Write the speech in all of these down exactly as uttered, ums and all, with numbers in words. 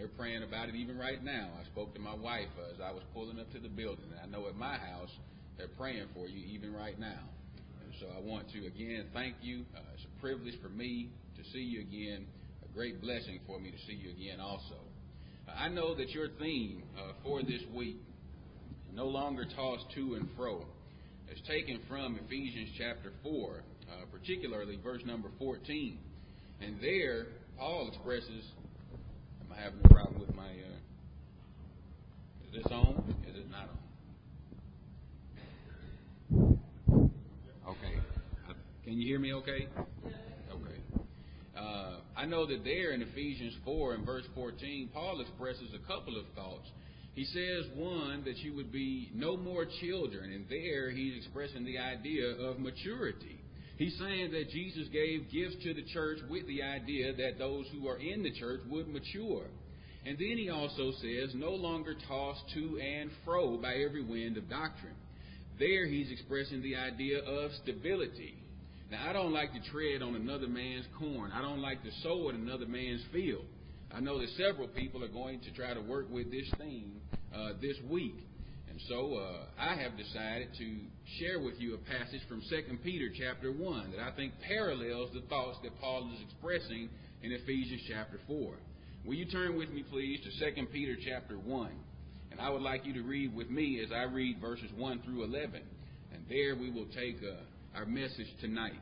they're praying about it even right now. I spoke to my wife as I was pulling up to the building, and I know at my house they're praying for you even right now. And so I want to, again, thank you. Uh, it's a privilege for me to see you again, a great blessing for me to see you again also. Uh, I know that your theme uh, for this week, no longer tossed to and fro, is taken from Ephesians chapter four, uh, particularly verse number fourteen. And there, Paul expresses, am I having a problem with my, uh, is this on? Is it not on? Okay. Uh, can you hear me okay? Okay. Uh, I know that there in Ephesians four and verse fourteen, Paul expresses a couple of thoughts. He says, one, that you would be no more children. And there he's expressing the idea of maturity. He's saying that Jesus gave gifts to the church with the idea that those who are in the church would mature. And then he also says, no longer tossed to and fro by every wind of doctrine. There he's expressing the idea of stability. Now, I don't like to tread on another man's corn. I don't like to sow in another man's field. I know that several people are going to try to work with this theme uh, this week. And so uh, I have decided to share with you a passage from Second Peter chapter one that I think parallels the thoughts that Paul is expressing in Ephesians chapter four. Will you turn with me, please, to Second Peter chapter one? And I would like you to read with me as I read verses one through eleven. And there we will take uh, our message tonight.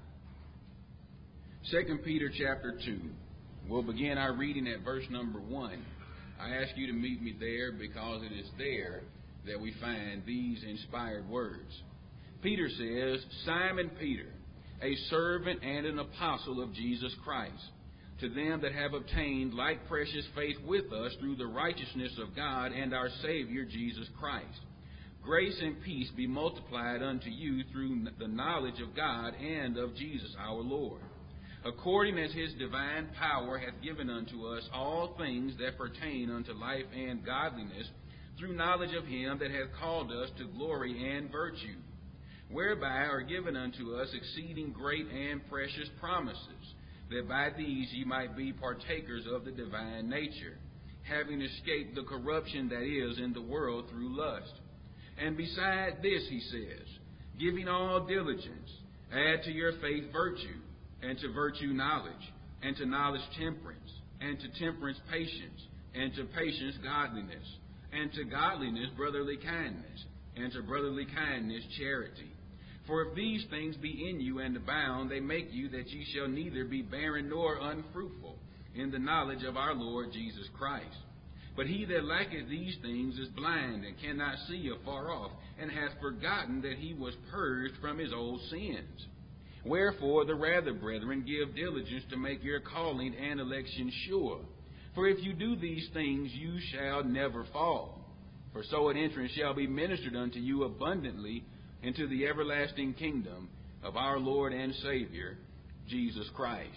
Second Peter chapter two. We'll begin our reading at verse number one. I ask you to meet me there because it is there that we find these inspired words. Peter says, Simon Peter, a servant and an apostle of Jesus Christ, to them that have obtained like precious faith with us through the righteousness of God and our Savior Jesus Christ. Grace and peace be multiplied unto you through the knowledge of God and of Jesus our Lord, according as his divine power hath given unto us all things that pertain unto life and godliness, through knowledge of him that hath called us to glory and virtue, whereby are given unto us exceeding great and precious promises, that by these ye might be partakers of the divine nature, having escaped the corruption that is in the world through lust. And beside this, he says, giving all diligence, add to your faith virtue, and to virtue knowledge, and to knowledge temperance, and to temperance patience, and to patience godliness, and to godliness brotherly kindness, and to brotherly kindness charity. For if these things be in you and abound, they make you that ye shall neither be barren nor unfruitful in the knowledge of our Lord Jesus Christ. But he that lacketh these things is blind, and cannot see afar off, and hath forgotten that he was purged from his old sins. Wherefore, the rather, brethren, give diligence to make your calling and election sure. For if you do these things, you shall never fall. For so an entrance shall be ministered unto you abundantly into the everlasting kingdom of our Lord and Savior, Jesus Christ.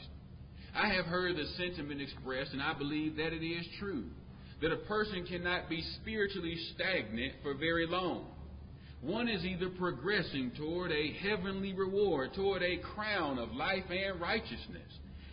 I have heard the sentiment expressed, and I believe that it is true, that a person cannot be spiritually stagnant for very long. One is either progressing toward a heavenly reward, toward a crown of life and righteousness,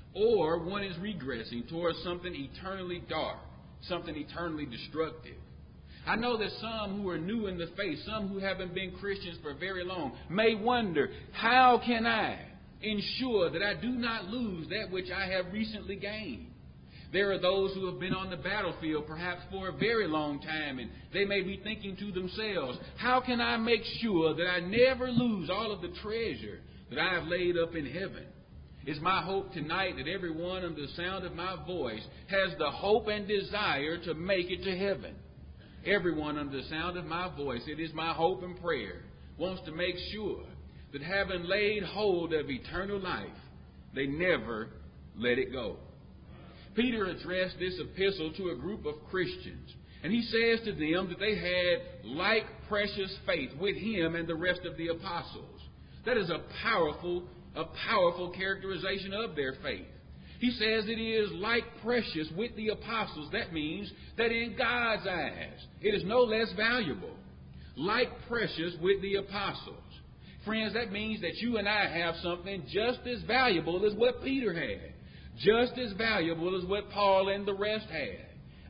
or one is regressing towards something eternally dark, something eternally destructive. I know that some who are new in the faith, some who haven't been Christians for very long, may wonder, how can I ensure that I do not lose that which I have recently gained? There are those who have been on the battlefield perhaps for a very long time, and they may be thinking to themselves, how can I make sure that I never lose all of the treasure that I have laid up in heaven? It's my hope tonight that everyone under the sound of my voice has the hope and desire to make it to heaven. Everyone under the sound of my voice, it is my hope and prayer, wants to make sure that having laid hold of eternal life, they never let it go. Peter addressed this epistle to a group of Christians, and he says to them that they had like precious faith with him and the rest of the apostles. That is a powerful, a powerful characterization of their faith. He says it is like precious with the apostles. That means that in God's eyes, it is no less valuable. Like precious with the apostles. Friends, that means that you and I have something just as valuable as what Peter had. Just as valuable as what Paul and the rest had.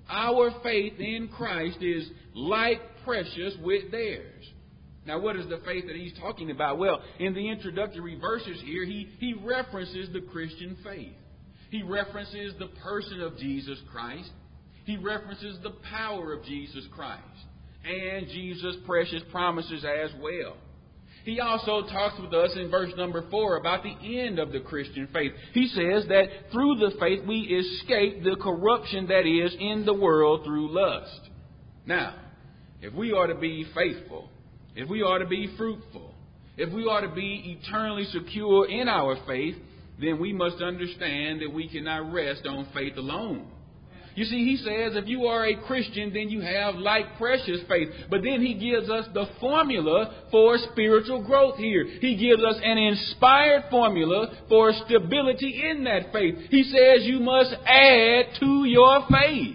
our faith in Christ is like precious with theirs. Now, what is the faith that he's talking about? Well, in the introductory verses here, he, he references the Christian faith. He references the person of Jesus Christ. He references the power of Jesus Christ and Jesus' precious promises as well. He also talks with us in verse number four about the end of the Christian faith. He says that through the faith we escape the corruption that is in the world through lust. Now, if we are to be faithful, if we are to be fruitful, if we are to be eternally secure in our faith, then we must understand that we cannot rest on faith alone. You see, he says if you are a Christian, then you have like precious faith. But then he gives us the formula for spiritual growth here. He gives us an inspired formula for stability in that faith. He says you must add to your faith.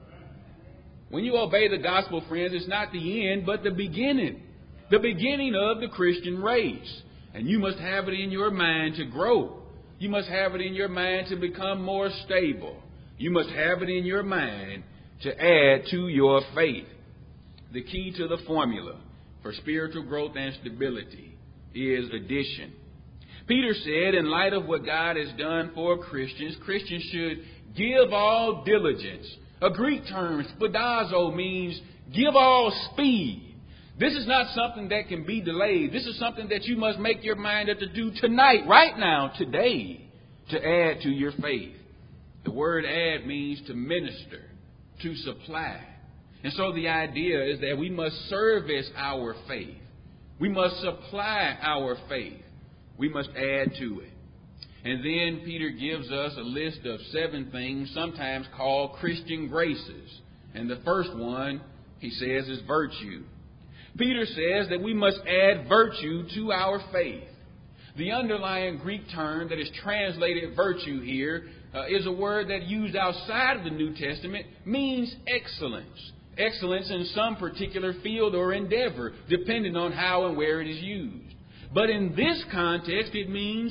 When you obey the gospel, friends, it's not the end, but the beginning. The beginning of the Christian race. And you must have it in your mind to grow. You must have it in your mind to become more stable. You must have it in your mind to add to your faith. The key to the formula for spiritual growth and stability is addition. Peter said, in light of what God has done for Christians, Christians should give all diligence. A Greek term, spadazo, means give all speed. This is not something that can be delayed. This is something that you must make your mind up to do tonight, right now, today, to add to your faith. The word add means to minister, to supply. And so the idea is that we must service our faith. We must supply our faith. We must add to it. And then Peter gives us a list of seven things, sometimes called Christian graces. And the first one, he says, is virtue. Peter says that we must add virtue to our faith. The underlying Greek term that is translated virtue here uh, is a word that used outside of the New Testament means excellence. Excellence in some particular field or endeavor, depending on how and where it is used. But in this context, it means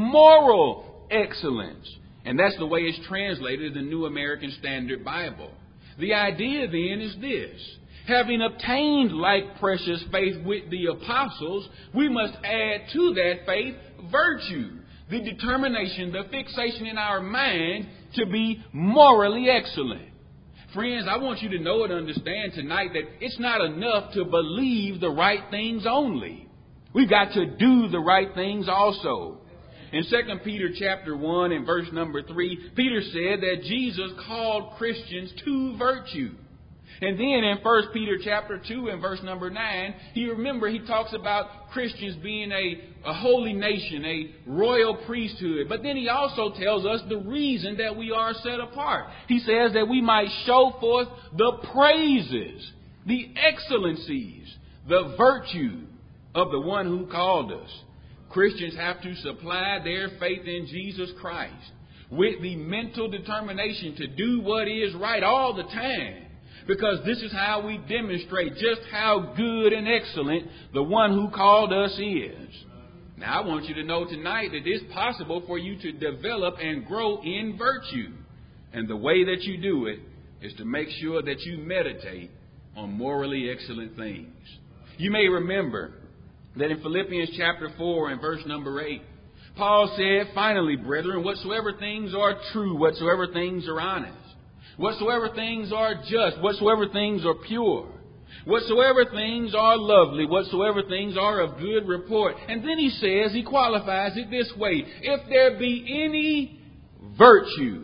moral excellence. And that's the way it's translated in the New American Standard Bible. The idea then is this. Having obtained like precious faith with the apostles, we must add to that faith virtue. The determination, the fixation in our mind to be morally excellent. Friends, I want you to know and understand tonight that it's not enough to believe the right things only. We've got to do the right things also. In Second Peter chapter one and verse number three, Peter said that Jesus called Christians to virtue. And then in First Peter chapter two and verse number nine, he remember he talks about Christians being a, a holy nation, a royal priesthood. But then he also tells us the reason that we are set apart. He says that we might show forth the praises, the excellencies, the virtue of the one who called us. Christians have to supply their faith in Jesus Christ with the mental determination to do what is right all the time. Because this is how we demonstrate just how good and excellent the one who called us is. Now, I want you to know tonight that it's possible for you to develop and grow in virtue. And the way that you do it is to make sure that you meditate on morally excellent things. You may remember that in Philippians chapter four and verse number eight, Paul said, finally, brethren, whatsoever things are true, whatsoever things are honest, whatsoever things are just, whatsoever things are pure, whatsoever things are lovely, whatsoever things are of good report. And then he says, he qualifies it this way, if there be any virtue,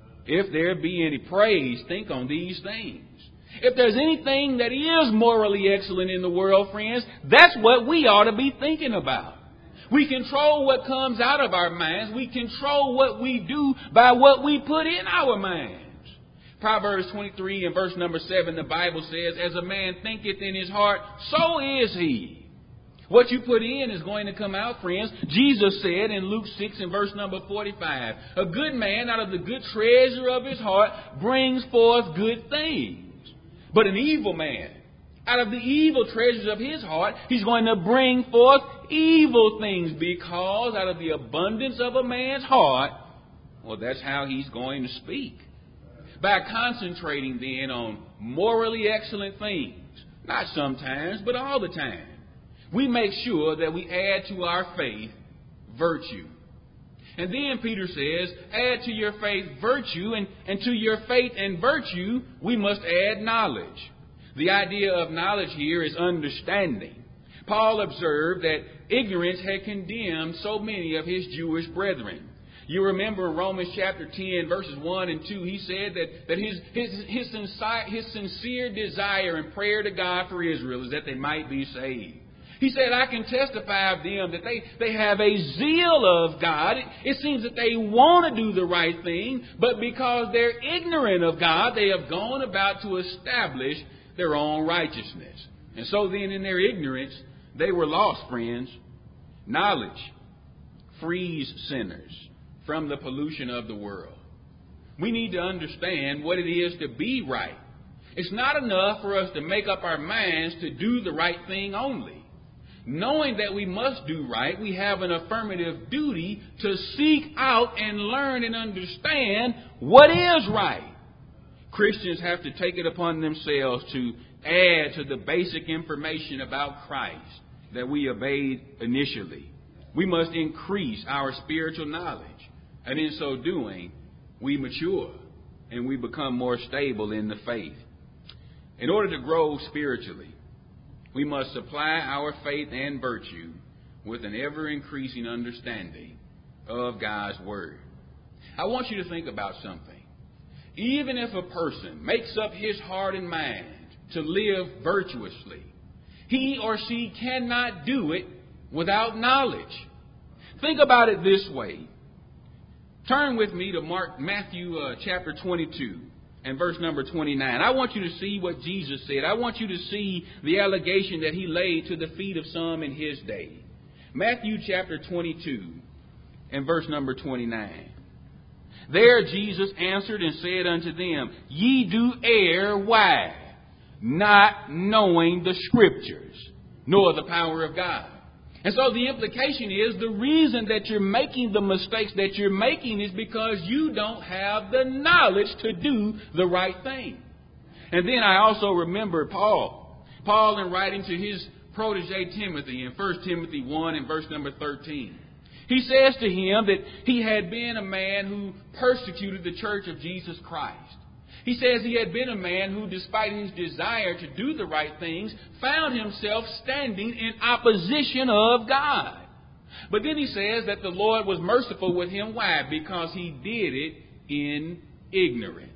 if there be any praise, think on these things. If there's anything that is morally excellent in the world, friends, that's what we ought to be thinking about. We control what comes out of our minds. We control what we do by what we put in our minds. Proverbs twenty-three and verse number seven, the Bible says, as a man thinketh in his heart, so is he. What you put in is going to come out, friends. Jesus said in Luke six and verse number forty-five, a good man out of the good treasure of his heart brings forth good things. But an evil man, out of the evil treasures of his heart, he's going to bring forth evil things, because out of the abundance of a man's heart, well, that's how he's going to speak. By concentrating then on morally excellent things, not sometimes, but all the time, we make sure that we add to our faith virtue. And then Peter says, add to your faith virtue, and, and to your faith and virtue, we must add knowledge. The idea of knowledge here is understanding. Paul observed that ignorance had condemned so many of his Jewish brethren. You remember in Romans chapter ten, verses one and two, he said that, that his, his, his, sincere, his sincere desire and prayer to God for Israel is that they might be saved. He said, I can testify of them that they, they have a zeal of God. It, it seems that they want to do the right thing, but because they're ignorant of God, they have gone about to establish their own righteousness. And so then in their ignorance, they were lost, friends. Knowledge frees sinners from the pollution of the world. We need to understand what it is to be right. It's not enough for us to make up our minds to do the right thing only. Knowing that we must do right, we have an affirmative duty to seek out and learn and understand what is right. Christians have to take it upon themselves to add to the basic information about Christ that we obeyed initially. We must increase our spiritual knowledge. And in so doing, we mature and we become more stable in the faith. In order to grow spiritually, we must supply our faith and virtue with an ever-increasing understanding of God's Word. I want you to think about something. Even if a person makes up his heart and mind to live virtuously, he or she cannot do it without knowledge. Think about it this way. Turn with me to Mark, Matthew uh, chapter twenty-two and verse number twenty-nine. I want you to see what Jesus said. I want you to see the allegation that he laid to the feet of some in his day. Matthew chapter twenty-two and verse number twenty-nine. There Jesus answered and said unto them, Ye do err, why? Not knowing the Scriptures, nor the power of God. And so the implication is the reason that you're making the mistakes that you're making is because you don't have the knowledge to do the right thing. And then I also remember Paul. Paul in writing to his protege Timothy in First Timothy one and verse number thirteen. He says to him that he had been a man who persecuted the church of Jesus Christ. He says he had been a man who, despite his desire to do the right things, found himself standing in opposition of God. But then he says that the Lord was merciful with him. Why? Because he did it in ignorance.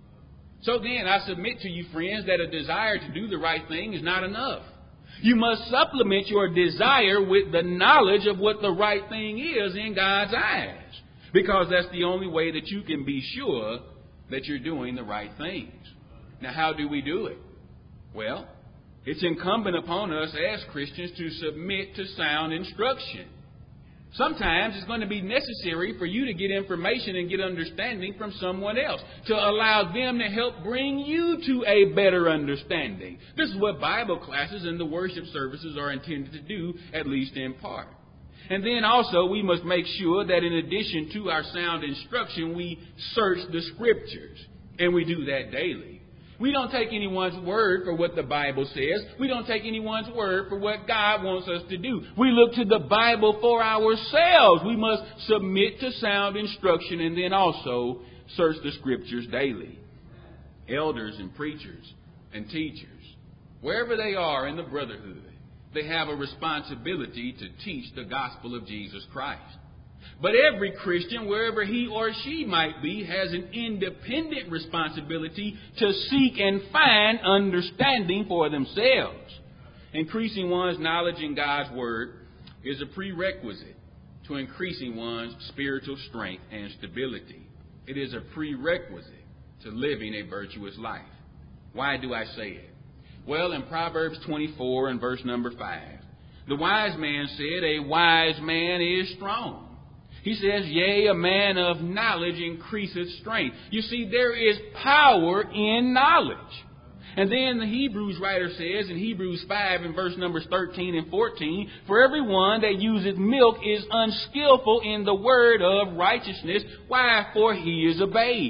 So then I submit to you, friends, that a desire to do the right thing is not enough. You must supplement your desire with the knowledge of what the right thing is in God's eyes. Because that's the only way that you can be sure that you're doing the right things. Now, how do we do it? Well, it's incumbent upon us as Christians to submit to sound instruction. Sometimes it's going to be necessary for you to get information and get understanding from someone else, to allow them to help bring you to a better understanding. This is what Bible classes and the worship services are intended to do, at least in part. And then also we must make sure that in addition to our sound instruction, we search the Scriptures. And we do that daily. We don't take anyone's word for what the Bible says. We don't take anyone's word for what God wants us to do. We look to the Bible for ourselves. We must submit to sound instruction and then also search the Scriptures daily. Elders and preachers and teachers, wherever they are in the brotherhood, they have a responsibility to teach the gospel of Jesus Christ. But every Christian, wherever he or she might be, has an independent responsibility to seek and find understanding for themselves. Increasing one's knowledge in God's Word is a prerequisite to increasing one's spiritual strength and stability. It is a prerequisite to living a virtuous life. Why do I say it? Well, in Proverbs twenty-four and verse number five, the wise man said, a wise man is strong. He says, yea, a man of knowledge increaseth strength. You see, there is power in knowledge. And then the Hebrews writer says in Hebrews five and verse numbers thirteen and fourteen, for everyone that useth milk is unskillful in the word of righteousness. Why? For he is a babe.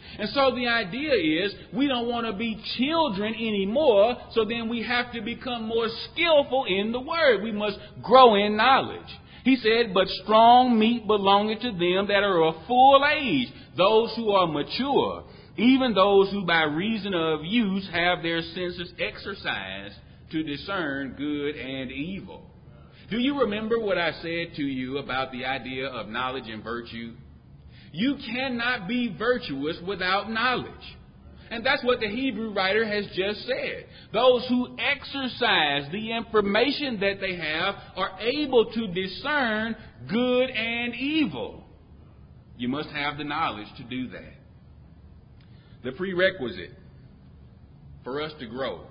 And so the idea is we don't want to be children anymore, so then we have to become more skillful in the Word. We must grow in knowledge. He said, but strong meat belongeth to them that are of full age, those who are mature, even those who by reason of use have their senses exercised to discern good and evil. Do you remember what I said to you about the idea of knowledge and virtue? You cannot be virtuous without knowledge. And that's what the Hebrew writer has just said. Those who exercise the information that they have are able to discern good and evil. You must have the knowledge to do that. The prerequisite for us to grow,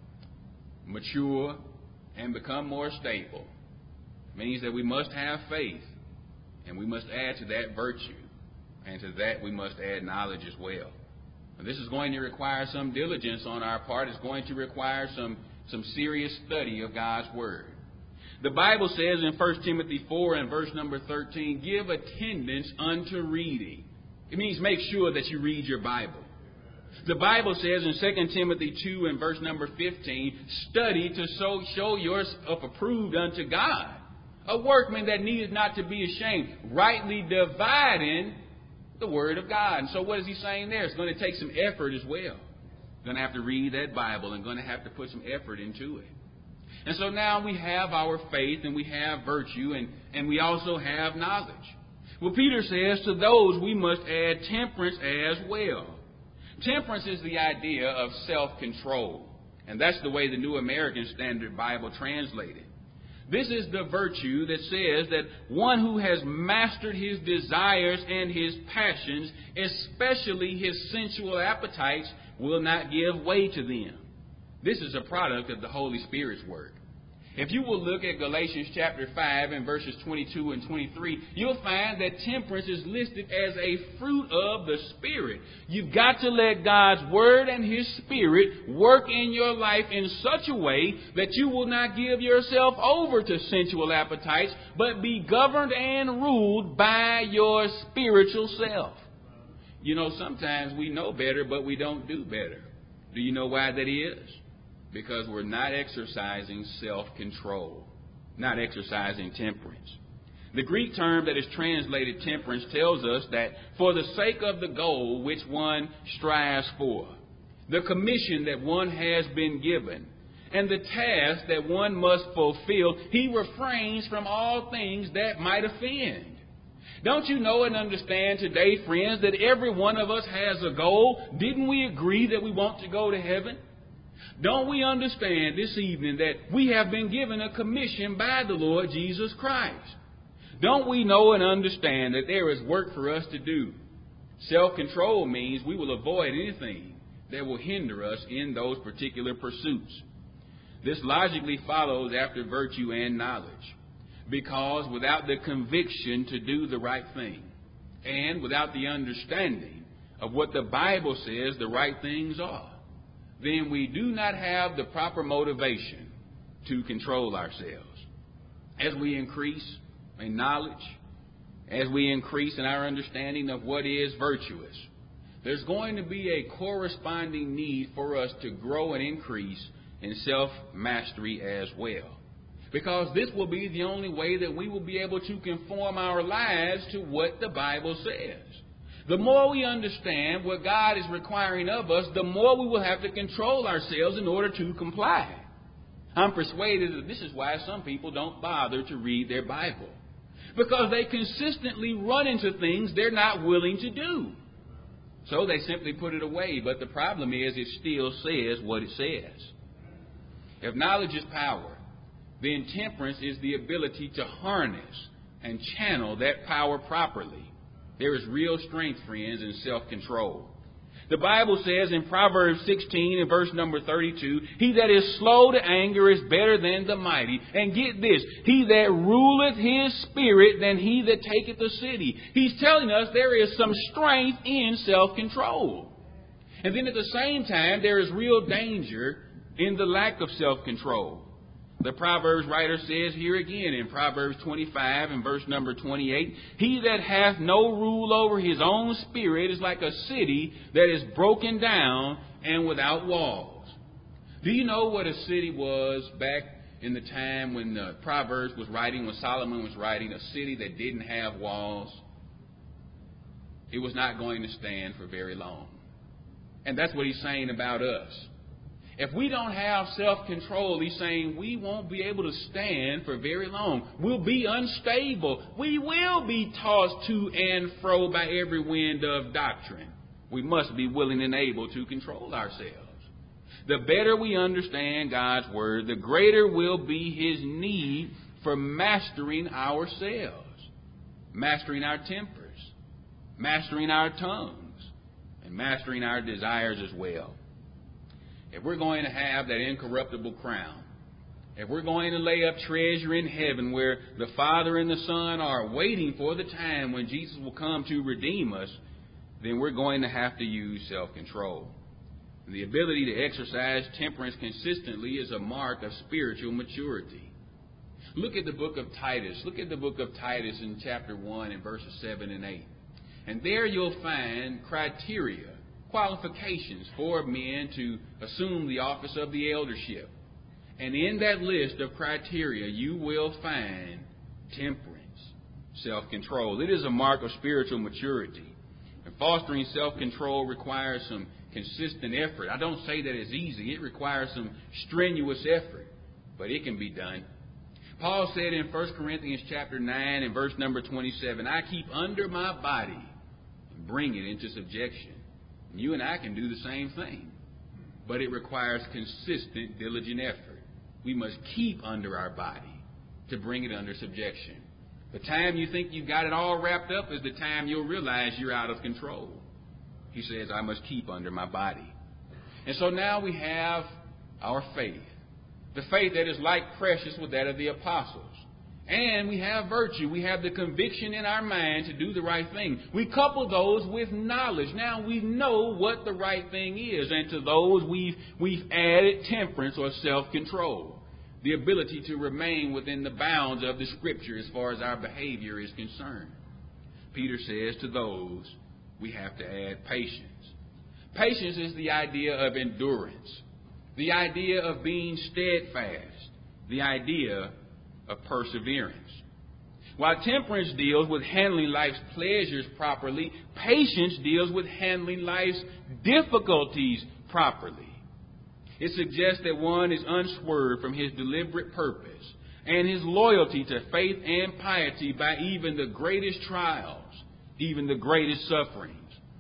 mature, and become more stable means that we must have faith, and we must add to that virtue, and to that we must add knowledge as well. And this is going to require some diligence on our part. It's going to require some, some serious study of God's Word. The Bible says in First Timothy four and verse number thirteen, give attendance unto reading. It means make sure that you read your Bible. The Bible says in Second Timothy two and verse number fifteen, study to so show yourself approved unto God, a workman that needeth not to be ashamed, rightly dividing the Word of God. And so what is he saying there? It's going to take some effort as well. Going to have to read that Bible and going to have to put some effort into it. And so now we have our faith and we have virtue and, and we also have knowledge. Well, Peter says to those we must add temperance as well. Temperance is the idea of self-control. And that's the way the New American Standard Bible translated. This is the virtue that says that one who has mastered his desires and his passions, especially his sensual appetites, will not give way to them. This is a product of the Holy Spirit's work. If you will look at Galatians chapter five and verses twenty-two and twenty-three, you'll find that temperance is listed as a fruit of the Spirit. You've got to let God's Word and His Spirit work in your life in such a way that you will not give yourself over to sensual appetites, but be governed and ruled by your spiritual self. You know, sometimes we know better, but we don't do better. Do you know why that is? Because we're not exercising self-control, not exercising temperance. The Greek term that is translated temperance tells us that for the sake of the goal which one strives for, the commission that one has been given, and the task that one must fulfill, he refrains from all things that might offend. Don't you know and understand today, friends, that every one of us has a goal? Didn't we agree that we want to go to heaven? Don't we understand this evening that we have been given a commission by the Lord Jesus Christ? Don't we know and understand that there is work for us to do? Self-control means we will avoid anything that will hinder us in those particular pursuits. This logically follows after virtue and knowledge, because without the conviction to do the right thing, and without the understanding of what the Bible says the right things are, then we do not have the proper motivation to control ourselves. As we increase in knowledge, as we increase in our understanding of what is virtuous, there's going to be a corresponding need for us to grow and increase in self-mastery as well. Because this will be the only way that we will be able to conform our lives to what the Bible says. The more we understand what God is requiring of us, the more we will have to control ourselves in order to comply. I'm persuaded that this is why some people don't bother to read their Bible, because they consistently run into things they're not willing to do. So they simply put it away. But the problem is it still says what it says. If knowledge is power, then temperance is the ability to harness and channel that power properly. There is real strength, friends, in self-control. The Bible says in Proverbs sixteen and verse number thirty-two, he that is slow to anger is better than the mighty. And get this, he that ruleth his spirit than he that taketh a city. He's telling us there is some strength in self-control. And then at the same time, there is real danger in the lack of self-control. The Proverbs writer says here again in Proverbs twenty-five and verse number twenty-eight, he that hath no rule over his own spirit is like a city that is broken down and without walls. Do you know what a city was back in the time when the Proverbs was writing, when Solomon was writing? A city that didn't have walls. It was not going to stand for very long. And that's what he's saying about us. If we don't have self-control, he's saying we won't be able to stand for very long. We'll be unstable. We will be tossed to and fro by every wind of doctrine. We must be willing and able to control ourselves. The better we understand God's Word, the greater will be His need for mastering ourselves, mastering our tempers, mastering our tongues, and mastering our desires as well. If we're going to have that incorruptible crown, if we're going to lay up treasure in heaven where the Father and the Son are waiting for the time when Jesus will come to redeem us, then we're going to have to use self-control. The ability to exercise temperance consistently is a mark of spiritual maturity. Look at the book of Titus. Look at the book of Titus in chapter one and verses seven and eight. And there you'll find criteria, qualifications for men to assume the office of the eldership. And in that list of criteria, you will find temperance, self-control. It is a mark of spiritual maturity. And fostering self-control requires some consistent effort. I don't say that it's easy. It requires some strenuous effort, but it can be done. Paul said in First Corinthians chapter nine and verse number twenty-seven, I keep under my body and bring it into subjection. And you and I can do the same thing, but it requires consistent, diligent effort. We must keep under our body to bring it under subjection. The time you think you've got it all wrapped up is the time you'll realize you're out of control. He says, I must keep under my body. And so now we have our faith. The faith that is like precious with that of the apostles. And we have virtue. We have the conviction in our mind to do the right thing. We couple those with knowledge. Now we know what the right thing is. And to those we've, we've added temperance or self-control. The ability to remain within the bounds of the Scripture as far as our behavior is concerned. Peter says to those, we have to add patience. Patience is the idea of endurance, the idea of being steadfast, the idea of perseverance. While temperance deals with handling life's pleasures properly, patience deals with handling life's difficulties properly. It suggests that one is unswerved from his deliberate purpose and his loyalty to faith and piety by even the greatest trials, even the greatest sufferings.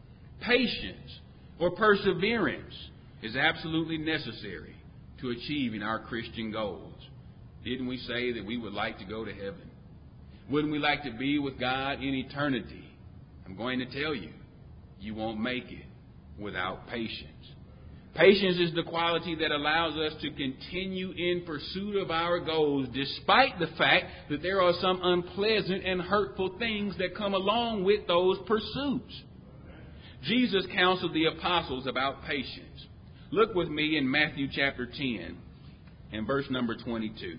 Patience or perseverance is absolutely necessary to achieving our Christian goals. Didn't we say that we would like to go to heaven? Wouldn't we like to be with God in eternity? I'm going to tell you, you won't make it without patience. Patience is the quality that allows us to continue in pursuit of our goals despite the fact that there are some unpleasant and hurtful things that come along with those pursuits. Jesus counseled the apostles about patience. Look with me in Matthew chapter ten and verse number twenty-two.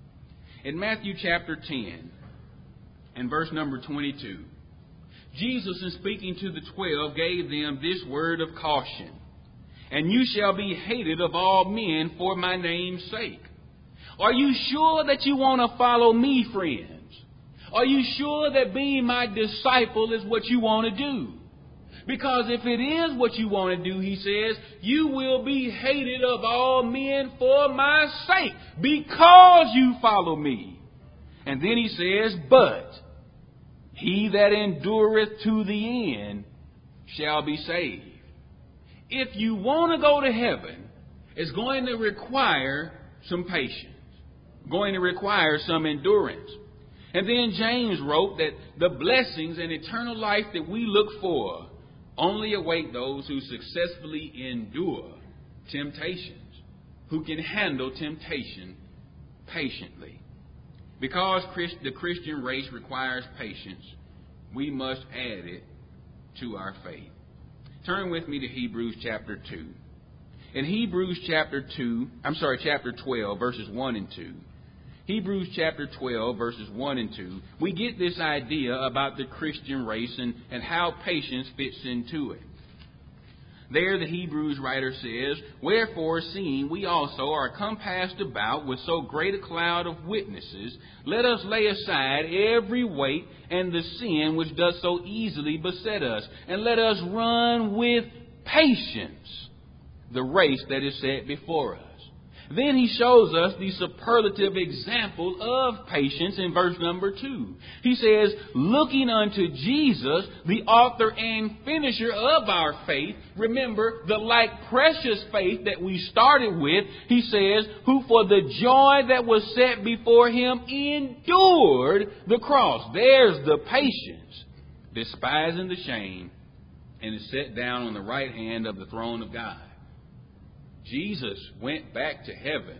In Matthew chapter ten and verse number twenty-two, Jesus, in speaking to the twelve, gave them this word of caution. And you shall be hated of all men for my name's sake. Are you sure that you want to follow me, friends? Are you sure that being my disciple is what you want to do? Because if it is what you want to do, he says, you will be hated of all men for my sake, because you follow me. And then he says, but he that endureth to the end shall be saved. If you want to go to heaven, it's going to require some patience, going to require some endurance. And then James wrote that the blessings and eternal life that we look for only await those who successfully endure temptations, who can handle temptation patiently. Because the Christian race requires patience, we must add it to our faith. Turn with me to Hebrews chapter two. In Hebrews chapter two, I'm sorry, chapter twelve, verses one and two, Hebrews chapter twelve, verses one and two, we get this idea about the Christian race and, and how patience fits into it. There the Hebrews writer says, "Wherefore, seeing we also are compassed about with so great a cloud of witnesses, let us lay aside every weight and the sin which does so easily beset us, and let us run with patience the race that is set before us." Then he shows us the superlative example of patience in verse number two. He says, "Looking unto Jesus, the author and finisher of our faith." Remember, the like precious faith that we started with. He says, "Who for the joy that was set before him endured the cross." There's the patience, despising the shame, and is set down on the right hand of the throne of God. Jesus went back to heaven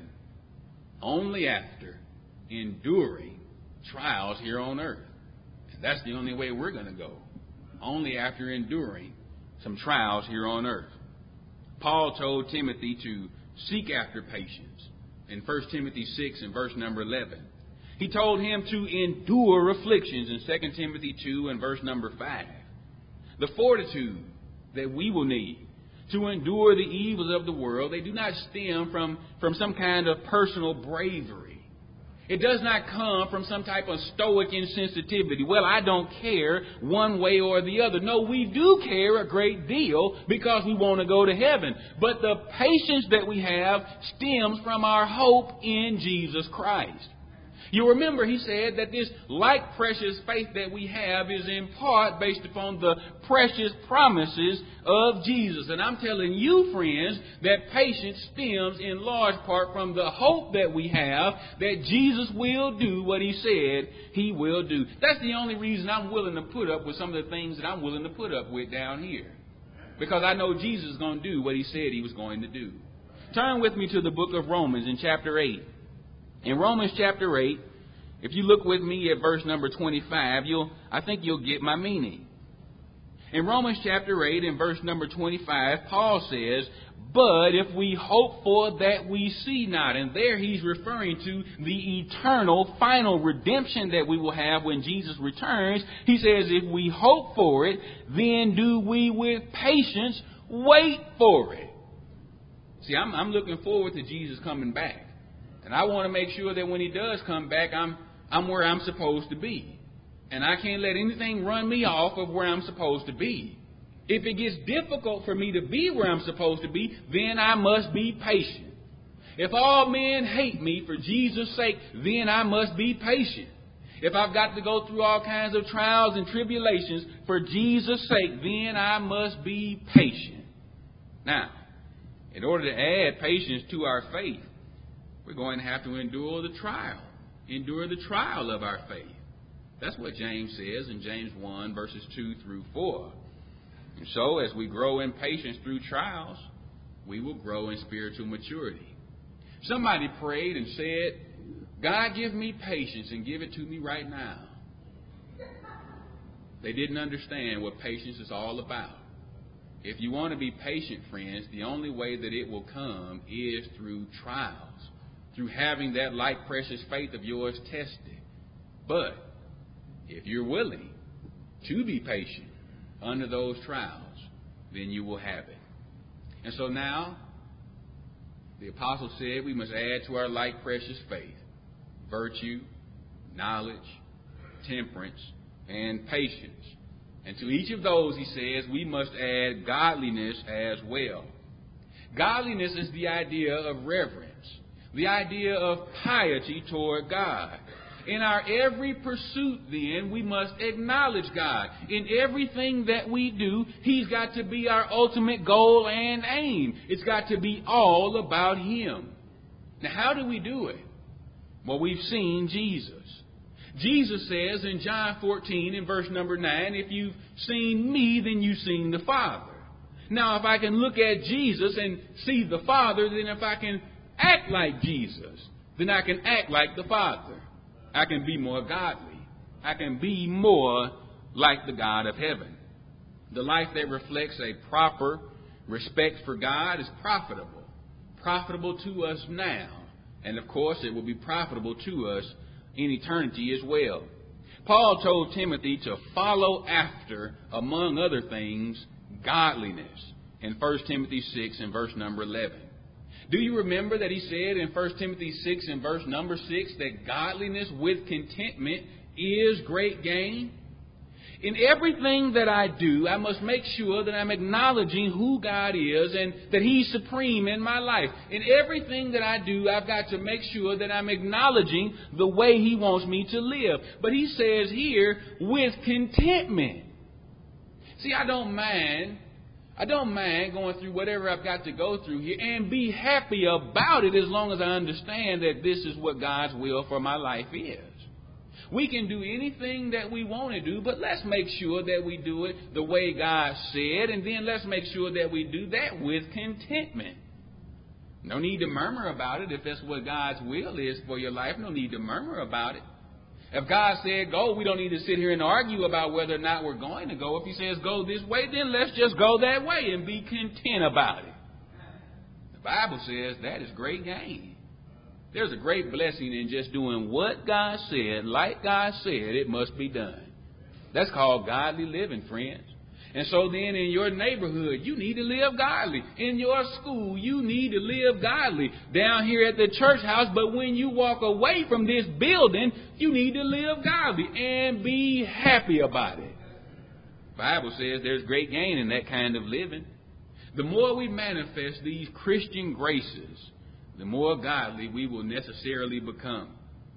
only after enduring trials here on earth. And that's the only way we're going to go. Only after enduring some trials here on earth. Paul told Timothy to seek after patience in First Timothy six and verse number eleven. He told him to endure afflictions in Second Timothy two and verse number five. The fortitude that we will need to endure the evils of the world, they do not stem from, from some kind of personal bravery. It does not come from some type of stoic insensitivity. Well, I don't care one way or the other. No, we do care a great deal because we want to go to heaven. But the patience that we have stems from our hope in Jesus Christ. You remember he said that this like precious faith that we have is in part based upon the precious promises of Jesus. And I'm telling you, friends, that patience stems in large part from the hope that we have that Jesus will do what he said he will do. That's the only reason I'm willing to put up with some of the things that I'm willing to put up with down here. Because I know Jesus is going to do what he said he was going to do. Turn with me to the book of Romans in chapter eight. In Romans chapter eight, if you look with me at verse number twenty-five, you'll I think you'll get my meaning. In Romans chapter eight and verse number twenty-five, Paul says, "But if we hope for that we see not," and there he's referring to the eternal final redemption that we will have when Jesus returns. He says, if we hope for it, then do we with patience wait for it. See, I'm, I'm looking forward to Jesus coming back. And I want to make sure that when he does come back, I'm I'm where I'm supposed to be. And I can't let anything run me off of where I'm supposed to be. If it gets difficult for me to be where I'm supposed to be, then I must be patient. If all men hate me for Jesus' sake, then I must be patient. If I've got to go through all kinds of trials and tribulations for Jesus' sake, then I must be patient. Now, in order to add patience to our faith, we're going to have to endure the trial. Endure the trial of our faith. That's what James says in James one, verses two through four. And so, as we grow in patience through trials, we will grow in spiritual maturity. Somebody prayed and said, "God, give me patience and give it to me right now." They didn't understand what patience is all about. If you want to be patient, friends, the only way that it will come is through trials. Through having that like precious faith of yours tested. But if you're willing to be patient under those trials, then you will have it. And so now, the apostle said we must add to our like precious faith virtue, knowledge, temperance, and patience. And to each of those, he says, we must add godliness as well. Godliness is the idea of reverence. The idea of piety toward God. In our every pursuit, then, we must acknowledge God. In everything that we do, he's got to be our ultimate goal and aim. It's got to be all about him. Now, how do we do it? Well, we've seen Jesus. Jesus says in John fourteen, in verse number nine, if you've seen me, then you've seen the Father. Now, if I can look at Jesus and see the Father, then if I can act like Jesus, then I can act like the Father. I can be more godly. I can be more like the God of heaven. The life that reflects a proper respect for God is profitable. Profitable to us now And of course, it will be profitable to us in eternity as well. Paul told Timothy to follow after, among other things, godliness in First Timothy six and verse number eleven. Do you remember that he said in First Timothy six and verse number six that godliness with contentment is great gain? In everything that I do, I must make sure that I'm acknowledging who God is and that He's supreme in my life. In everything that I do, I've got to make sure that I'm acknowledging the way He wants me to live. But He says here, with contentment. See, I don't mind. I don't mind going through whatever I've got to go through here and be happy about it as long as I understand that this is what God's will for my life is. We can do anything that we want to do, but let's make sure that we do it the way God said, and then let's make sure that we do that with contentment. No need to murmur about it if that's what God's will is for your life. No need to murmur about it. If God said go, we don't need to sit here and argue about whether or not we're going to go. If He says go this way, then let's just go that way and be content about it. The Bible says that is great gain. There's a great blessing in just doing what God said, like God said, it must be done. That's called godly living, friends. And so then in your neighborhood, you need to live godly. In your school, you need to live godly. Down here at the church house, but when you walk away from this building, you need to live godly and be happy about it. The Bible says there's great gain in that kind of living. The more we manifest these Christian graces, the more godly we will necessarily become.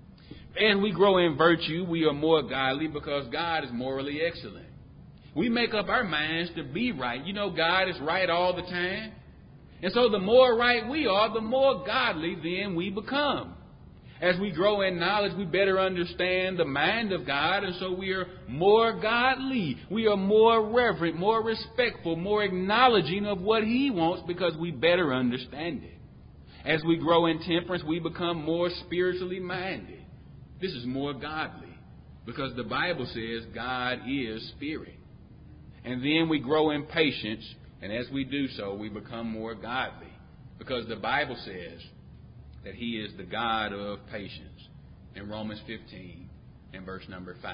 As we grow in virtue, we are more godly because God is morally excellent. We make up our minds to be right. You know, God is right all the time. And so the more right we are, the more godly then we become. As we grow in knowledge, we better understand the mind of God, and so we are more godly. We are more reverent, more respectful, more acknowledging of what He wants because we better understand it. As we grow in temperance, we become more spiritually minded. This is more godly because the Bible says God is spirit. And then we grow in patience, and as we do so, we become more godly because the Bible says that He is the God of patience in Romans fifteen and verse number five.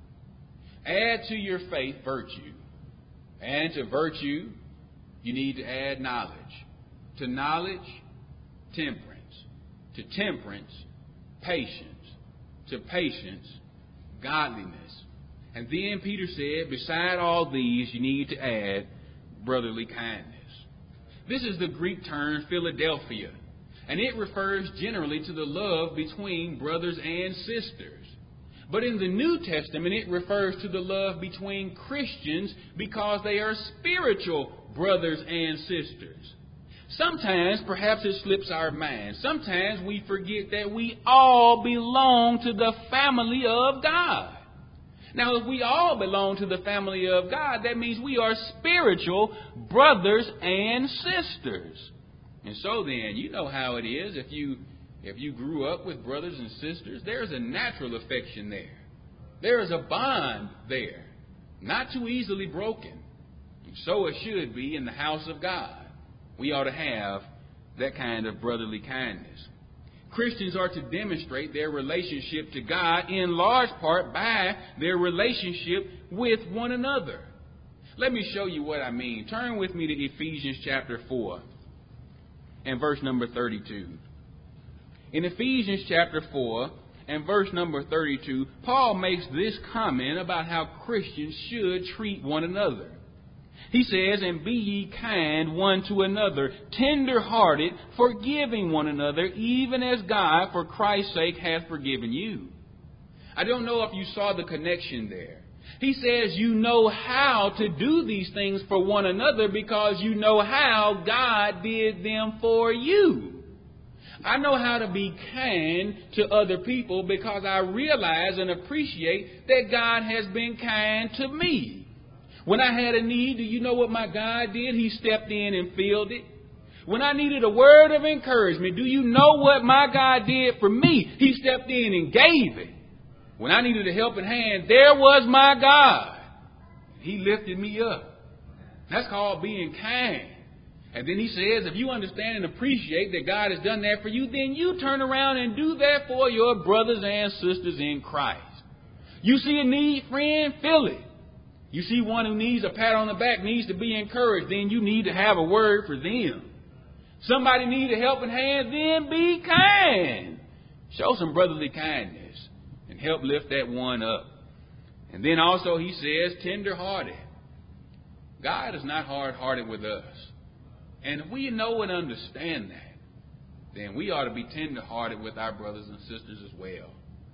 Add to your faith virtue, and to virtue you need to add knowledge. To knowledge, temperance. To temperance, patience. To patience, godliness. And then Peter said, beside all these, you need to add brotherly kindness. This is the Greek term Philadelphia, and it refers generally to the love between brothers and sisters. But in the New Testament, it refers to the love between Christians because they are spiritual brothers and sisters. Sometimes, perhaps it slips our mind. Sometimes we forget that we all belong to the family of God. Now, if we all belong to the family of God, that means we are spiritual brothers and sisters. And so then, you know how it is. If you if you grew up with brothers and sisters, there's a natural affection there. There is a bond there, not too easily broken. And so it should be in the house of God. We ought to have that kind of brotherly kindness. Christians are to demonstrate their relationship to God in large part by their relationship with one another. Let me show you what I mean. Turn with me to Ephesians chapter four and verse number thirty-two. In Ephesians chapter four and verse number thirty-two, Paul makes this comment about how Christians should treat one another. He says, and be ye kind one to another, tender-hearted, forgiving one another, even as God, for Christ's sake, hath forgiven you. I don't know if you saw the connection there. He says you know how to do these things for one another because you know how God did them for you. I know how to be kind to other people because I realize and appreciate that God has been kind to me. When I had a need, do you know what my God did? He stepped in and filled it. When I needed a word of encouragement, do you know what my God did for me? He stepped in and gave it. When I needed a helping hand, there was my God. He lifted me up. That's called being kind. And then he says, if you understand and appreciate that God has done that for you, then you turn around and do that for your brothers and sisters in Christ. You see a need, friend, fill it. You see one who needs a pat on the back, needs to be encouraged, then you need to have a word for them. Somebody needs a helping hand, then be kind. Show some brotherly kindness and help lift that one up. And then also he says, tender-hearted. God is not hard-hearted with us. And if we know and understand that, then we ought to be tender-hearted with our brothers and sisters as well.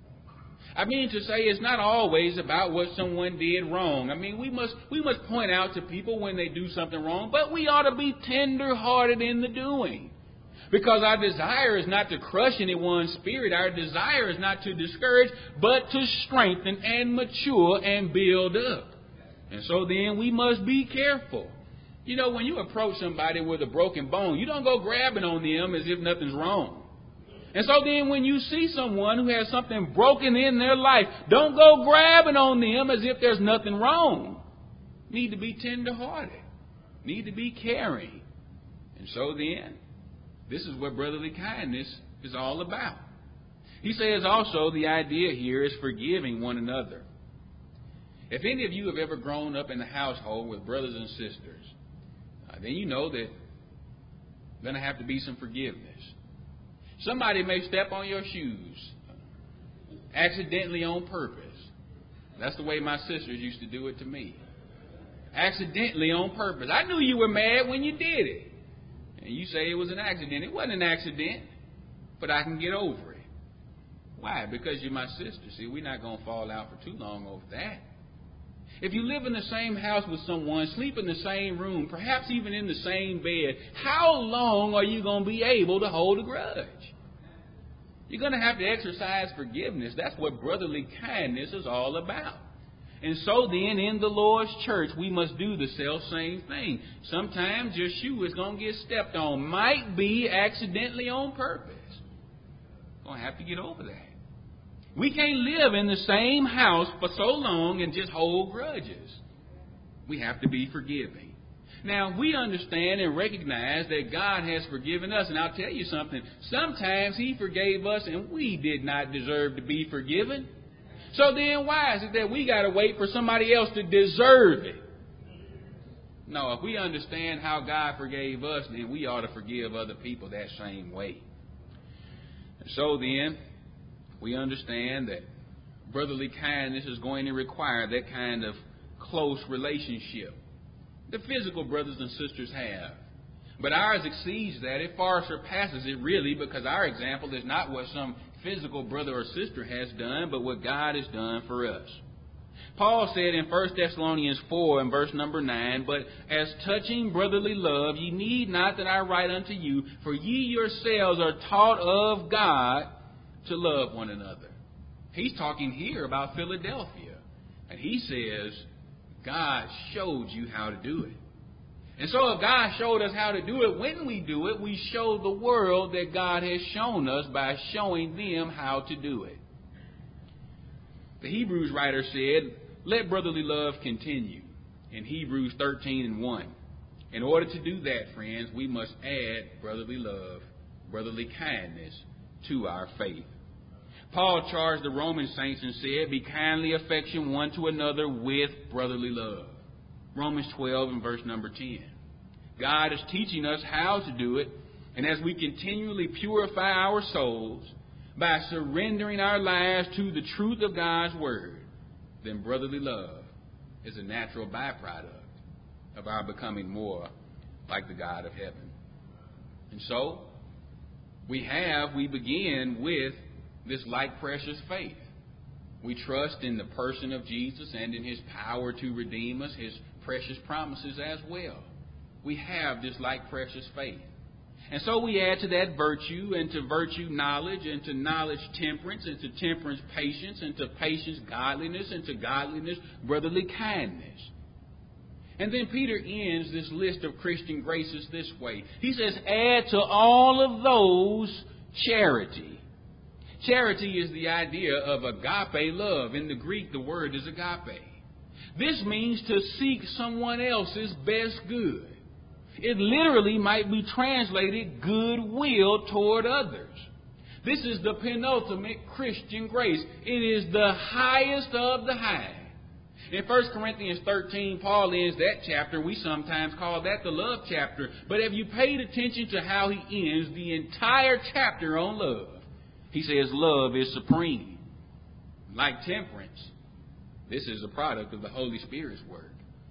I mean to say it's not always about what someone did wrong. I mean, we must we must point out to people when they do something wrong, but we ought to be tender-hearted in the doing. Because our desire is not to crush anyone's spirit. Our desire is not to discourage, but to strengthen and mature and build up. And so then we must be careful. You know, when you approach somebody with a broken bone, you don't go grabbing on them as if nothing's wrong. And so then when you see someone who has something broken in their life, don't go grabbing on them as if there's nothing wrong. Need to be tender-hearted. Need to be caring. And so then, this is what brotherly kindness is all about. He says also the idea here is forgiving one another. If any of you have ever grown up in a household with brothers and sisters, uh, then you know that there's going to have to be some forgiveness. Somebody may step on your shoes accidentally on purpose. That's the way my sisters used to do it to me. Accidentally on purpose. I knew you were mad when you did it. And you say it was an accident. It wasn't an accident, but I can get over it. Why? Because you're my sister. See, we're not going to fall out for too long over that. If you live in the same house with someone, sleep in the same room, perhaps even in the same bed, how long are you going to be able to hold a grudge? You're going to have to exercise forgiveness. That's what brotherly kindness is all about. And so then, in the Lord's church, we must do the self-same thing. Sometimes your shoe is going to get stepped on. Might be accidentally on purpose. Going to have to get over that. We can't live in the same house for so long and just hold grudges. We have to be forgiving. Now, we understand and recognize that God has forgiven us. And I'll tell you something. Sometimes He forgave us and we did not deserve to be forgiven. So then why is it that we got to wait for somebody else to deserve it? No, if we understand how God forgave us, then we ought to forgive other people that same way. And so then, we understand that brotherly kindness is going to require that kind of close relationship the physical brothers and sisters have. But ours exceeds that. It far surpasses it, really, because our example is not what some physical brother or sister has done, but what God has done for us. Paul said in First Thessalonians four and verse number nine, "But as touching brotherly love, ye need not that I write unto you, for ye yourselves are taught of God to love one another." He's talking here about Philadelphia. And he says, God showed you how to do it. And so if God showed us how to do it, when we do it, we show the world that God has shown us by showing them how to do it. The Hebrews writer said, "Let brotherly love continue," in Hebrews thirteen and one. In order to do that, friends, we must add brotherly love, brotherly kindness to our faith. Paul charged the Roman saints and said, "Be kindly affection one to another with brotherly love." Romans twelve and verse number ten. God is teaching us how to do it, and as we continually purify our souls by surrendering our lives to the truth of God's Word, then brotherly love is a natural byproduct of our becoming more like the God of heaven. And so, we have, we begin with this like precious faith. We trust in the person of Jesus and in His power to redeem us, His precious promises as well. We have this like precious faith. And so we add to that virtue, and to virtue knowledge, and to knowledge temperance, and to temperance patience, and to patience godliness, and to godliness brotherly kindness. And then Peter ends this list of Christian graces this way. He says, add to all of those charity. Charity is the idea of agape love. In the Greek, the word is agape. This means to seek someone else's best good. It literally might be translated goodwill toward others. This is the penultimate Christian grace. It is the highest of the high. In First Corinthians thirteen, Paul ends that chapter. We sometimes call that the love chapter. But have you paid attention to how he ends the entire chapter on love? He says love is supreme. Like temperance, this is a product of the Holy Spirit's work.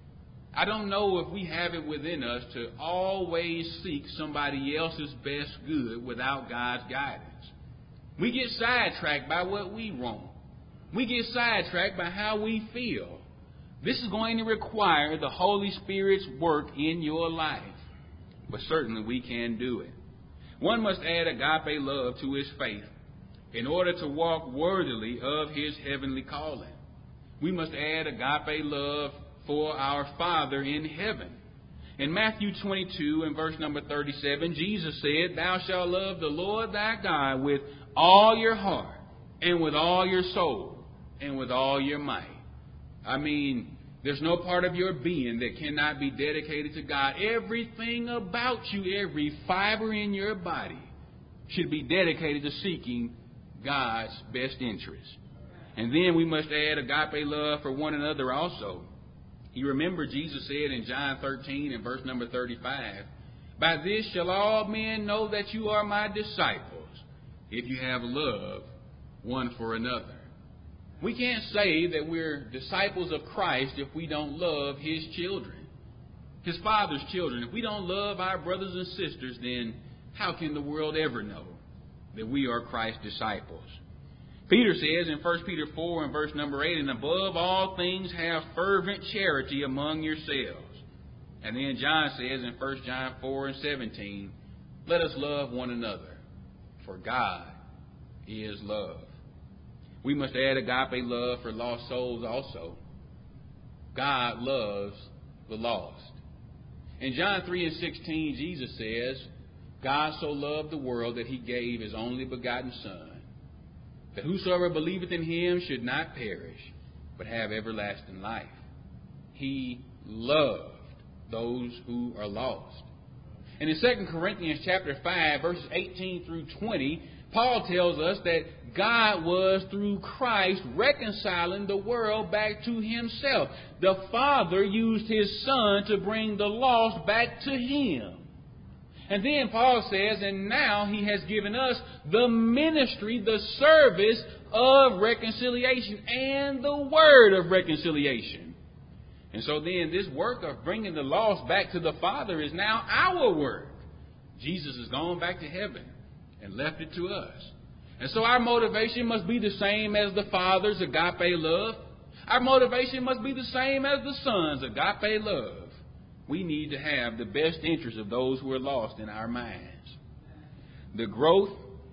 I don't know if we have it within us to always seek somebody else's best good without God's guidance. We get sidetracked by what we want. We get sidetracked by how we feel. This is going to require the Holy Spirit's work in your life. But certainly we can do it. One must add agape love to his faith in order to walk worthily of his heavenly calling. We must add agape love for our Father in heaven. In Matthew twenty-two and verse number thirty-seven, Jesus said, "Thou shalt love the Lord thy God with all your heart and with all your soul and with all your might." I mean, there's no part of your being that cannot be dedicated to God. Everything about you, every fiber in your body should be dedicated to seeking God's best interest. And then we must add agape love for one another also. You remember Jesus said in John thirteen and verse number thirty-five, "By this shall all men know that you are my disciples, if you have love one for another." We can't say that we're disciples of Christ if we don't love his children, his Father's children. If we don't love our brothers and sisters, then how can the world ever know that we are Christ's disciples? Peter says in First Peter four and verse number eight, "And above all things have fervent charity among yourselves." And then John says in First John four and seventeen, "Let us love one another, for God is love." We must add agape love for lost souls also. God loves the lost. In John three and sixteen, Jesus says, "God so loved the world that he gave his only begotten Son, that whosoever believeth in him should not perish, but have everlasting life." He loved those who are lost. And in Second Corinthians chapter five, verses eighteen through twenty, Paul tells us that God was, through Christ, reconciling the world back to himself. The Father used his Son to bring the lost back to him. And then Paul says, and now he has given us the ministry, the service of reconciliation and the word of reconciliation. And so then this work of bringing the lost back to the Father is now our work. Jesus has gone back to heaven and left it to us. And so our motivation must be the same as the Father's agape love. Our motivation must be the same as the Son's agape love. We need to have the best interests of those who are lost in our minds. The growth